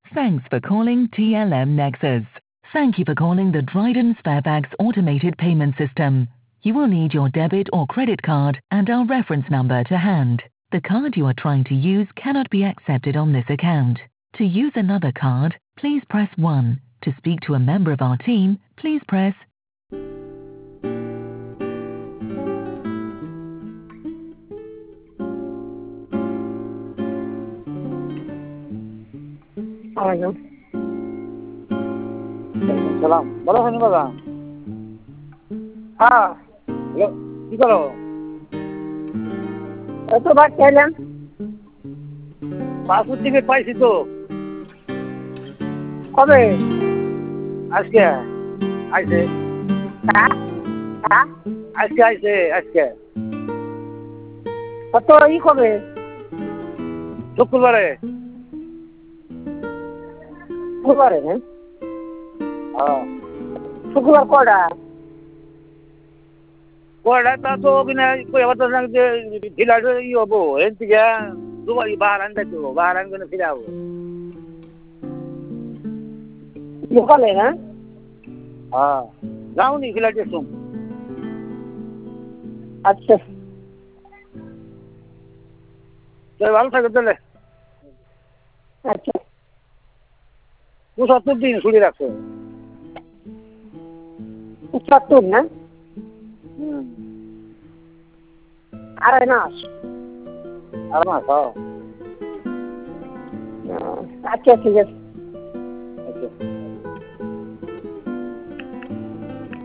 Thanks for calling TLM Nexus. Thank you for calling the Dryden Sparebags automated payment system. You will need your debit or credit card and our reference number to hand. The card you are trying to use cannot be accepted on this account. To use another card, please press 1. To speak to a member of our team, please press. সালাম ভালো আছেন বাবা? হ্যাঁ, কি করো? কতবার চাইলাম? Passport ticket পাইছি তো কবে? আজকে আইছে হ্যাঁ হ্যাঁ, আজকে কত কবে? শুক্রবারে। শুক্রবারে? হ্যাঁ, হ্যাঁ শুক্রবার কটা? কয়টা তা তো কিনা এবার তো যে ফিলার হবো এর থেকে দুবাই বাহার আনতে তো বাহার আনবে ফিরে যাবো। সকালে? হ্যাঁ, হ্যাঁ যাওনি ফিলার শুন। আচ্ছা ভালো থাকে তাহলে। আচ্ছা, ৭৫ দিন ছুটি রাখছো। ৭০ না? আড়াই মাস। আর মাস। আচ্ছা ঠিক আছে।